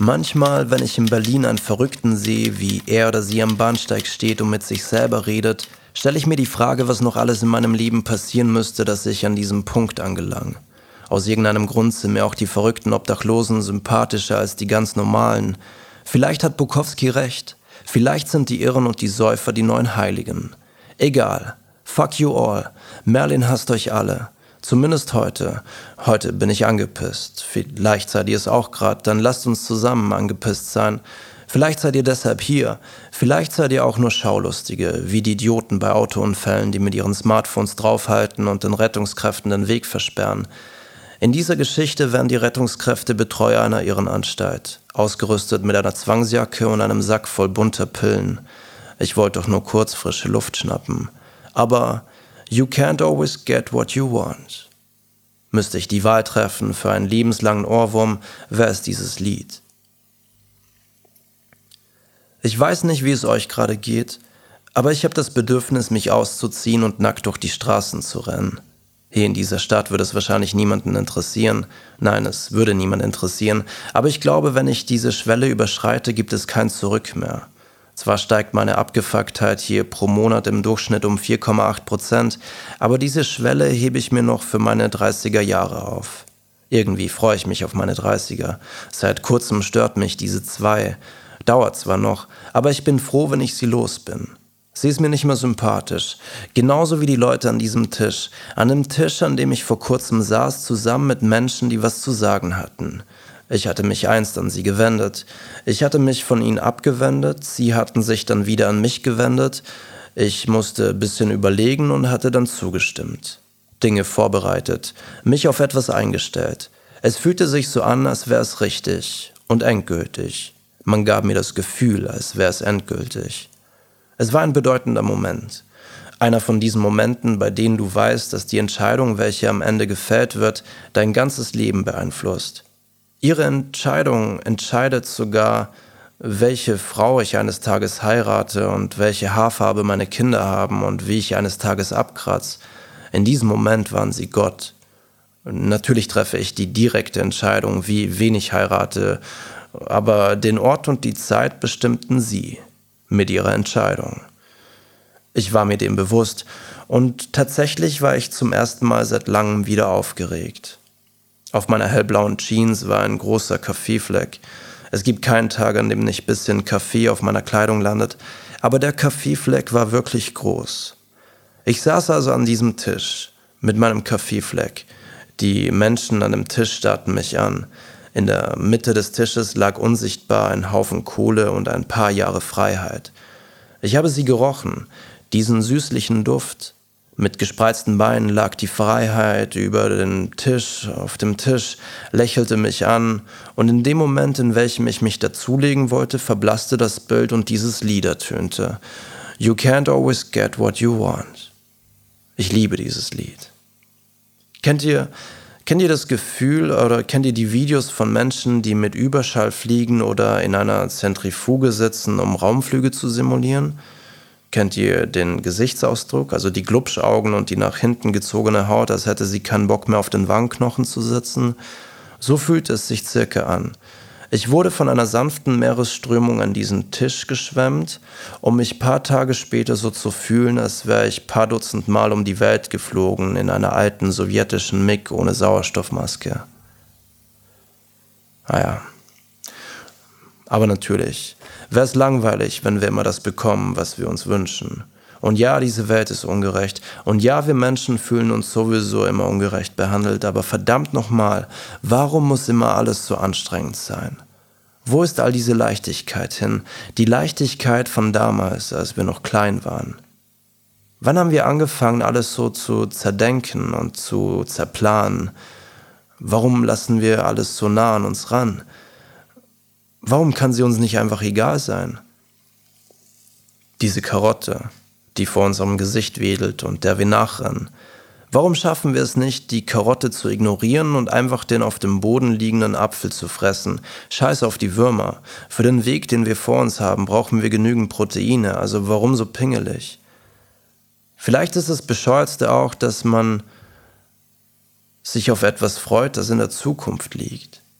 Manchmal, wenn ich in Berlin einen Verrückten sehe, wie er oder sie am Bahnsteig steht und mit sich selber redet, stelle ich mir die Frage, was noch alles in meinem Leben passieren müsste, dass ich an diesem Punkt angelange. Aus irgendeinem Grund sind mir auch die verrückten Obdachlosen sympathischer als die ganz normalen. Vielleicht hat Bukowski recht. Vielleicht sind die Irren und die Säufer die neuen Heiligen. Egal. Fuck you all. Merlin hasst euch alle. Zumindest heute. Heute bin ich angepisst. Vielleicht seid ihr es auch gerade, dann lasst uns zusammen angepisst sein. Vielleicht seid ihr deshalb hier. Vielleicht seid ihr auch nur Schaulustige, wie die Idioten bei Autounfällen, die mit ihren Smartphones draufhalten und den Rettungskräften den Weg versperren. In dieser Geschichte werden die Rettungskräfte Betreuer einer Irrenanstalt, ausgerüstet mit einer Zwangsjacke und einem Sack voll bunter Pillen. Ich wollte doch nur kurz frische Luft schnappen. Aber you can't always get what you want. Müsste ich die Wahl treffen für einen lebenslangen Ohrwurm, wäre es dieses Lied. Ich weiß nicht, wie es euch gerade geht, aber ich habe das Bedürfnis, mich auszuziehen und nackt durch die Straßen zu rennen. Hier in dieser Stadt würde es wahrscheinlich niemanden interessieren. Nein, es würde niemand interessieren. Aber ich glaube, wenn ich diese Schwelle überschreite, gibt es kein Zurück mehr. Zwar steigt meine Abgefucktheit hier pro Monat im Durchschnitt um 4,8%, aber diese Schwelle hebe ich mir noch für meine 30er Jahre auf. Irgendwie freue ich mich auf meine 30er. Seit kurzem stört mich diese 2. Dauert zwar noch, aber ich bin froh, wenn ich sie los bin. Sie ist mir nicht mehr sympathisch. Genauso wie die Leute an diesem Tisch. An dem Tisch, an dem ich vor kurzem saß, zusammen mit Menschen, die was zu sagen hatten. Ich hatte mich einst an sie gewendet. Ich hatte mich von ihnen abgewendet. Sie hatten sich dann wieder an mich gewendet. Ich musste ein bisschen überlegen und hatte dann zugestimmt. Dinge vorbereitet. Mich auf etwas eingestellt. Es fühlte sich so an, als wäre es richtig und endgültig. Man gab mir das Gefühl, als wäre es endgültig. Es war ein bedeutender Moment. Einer von diesen Momenten, bei denen du weißt, dass die Entscheidung, welche am Ende gefällt wird, dein ganzes Leben beeinflusst. Ihre Entscheidung entscheidet sogar, welche Frau ich eines Tages heirate und welche Haarfarbe meine Kinder haben und wie ich eines Tages abkratze. In diesem Moment waren sie Gott. Natürlich treffe ich die direkte Entscheidung, wen ich heirate, aber den Ort und die Zeit bestimmten sie. Mit ihrer Entscheidung. Ich war mir dem bewusst und tatsächlich war ich zum ersten Mal seit langem wieder aufgeregt. Auf meiner hellblauen Jeans war ein großer Kaffeefleck. Es gibt keinen Tag, an dem nicht ein bisschen Kaffee auf meiner Kleidung landet, aber der Kaffeefleck war wirklich groß. Ich saß also an diesem Tisch mit meinem Kaffeefleck. Die Menschen an dem Tisch starrten mich an. In der Mitte des Tisches lag unsichtbar ein Haufen Kohle und ein paar Jahre Freiheit. Ich habe sie gerochen, diesen süßlichen Duft. Mit gespreizten Beinen lag die Freiheit über den Tisch, auf dem Tisch, lächelte mich an, und in dem Moment, in welchem ich mich dazulegen wollte, verblasste das Bild und dieses Lied ertönte. You can't always get what you want. Ich liebe dieses Lied. Kennt ihr das Gefühl oder kennt ihr die Videos von Menschen, die mit Überschall fliegen oder in einer Zentrifuge sitzen, um Raumflüge zu simulieren? Kennt ihr den Gesichtsausdruck, also die Glubschaugen und die nach hinten gezogene Haut, als hätte sie keinen Bock mehr auf den Wangenknochen zu sitzen? So fühlt es sich circa an. Ich wurde von einer sanften Meeresströmung an diesen Tisch geschwemmt, um mich paar Tage später so zu fühlen, als wäre ich paar Dutzend Mal um die Welt geflogen in einer alten sowjetischen MiG ohne Sauerstoffmaske. Naja, aber natürlich, wäre es langweilig, wenn wir immer das bekommen, was wir uns wünschen. Und ja, diese Welt ist ungerecht. Und ja, wir Menschen fühlen uns sowieso immer ungerecht behandelt. Aber verdammt nochmal, warum muss immer alles so anstrengend sein? Wo ist all diese Leichtigkeit hin? Die Leichtigkeit von damals, als wir noch klein waren. Wann haben wir angefangen, alles so zu zerdenken und zu zerplanen? Warum lassen wir alles so nah an uns ran? Warum kann sie uns nicht einfach egal sein? Diese Karotte, die vor unserem Gesicht wedelt und der wir nachrennen. Warum schaffen wir es nicht, die Karotte zu ignorieren und einfach den auf dem Boden liegenden Apfel zu fressen? Scheiß auf die Würmer. Für den Weg, den wir vor uns haben, brauchen wir genügend Proteine, also warum so pingelig? Vielleicht ist das Bescheuertste auch, dass man sich auf etwas freut, das in der Zukunft liegt.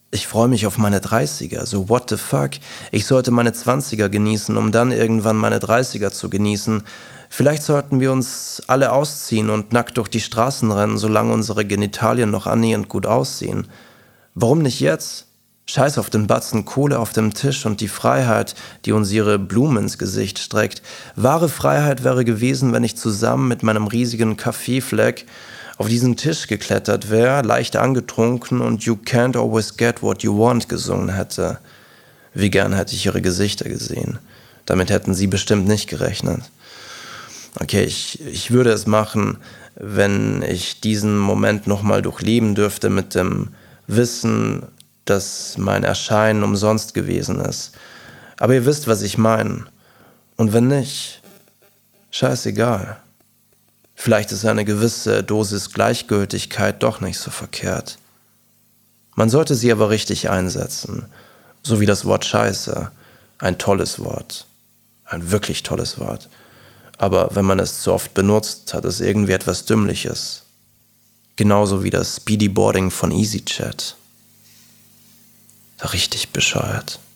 Ich freue mich auf meine Dreißiger. So what the fuck? Ich sollte meine Zwanziger genießen, um dann irgendwann meine Dreißiger zu genießen. Vielleicht sollten wir uns alle ausziehen und nackt durch die Straßen rennen, solange unsere Genitalien noch annähernd gut aussehen. Warum nicht jetzt? Scheiß auf den Batzen Kohle auf dem Tisch und die Freiheit, die uns ihre Blumen ins Gesicht streckt. Wahre Freiheit wäre gewesen, wenn ich zusammen mit meinem riesigen Kaffeefleck auf diesen Tisch geklettert wäre, leicht angetrunken und You can't always get what you want gesungen hätte. Wie gern hätte ich ihre Gesichter gesehen. Damit hätten sie bestimmt nicht gerechnet. Okay, ich würde es machen, wenn ich diesen Moment nochmal durchleben dürfte mit dem Wissen, dass mein Erscheinen umsonst gewesen ist. Aber ihr wisst, was ich meine. Und wenn nicht, scheißegal. Vielleicht ist eine gewisse Dosis Gleichgültigkeit doch nicht so verkehrt. Man sollte sie aber richtig einsetzen. So wie das Wort Scheiße. Ein tolles Wort. Ein wirklich tolles Wort. Aber wenn man es zu oft benutzt, hat es irgendwie etwas Dümmliches. Genauso wie das Speedyboarding von EasyJet. Richtig bescheuert.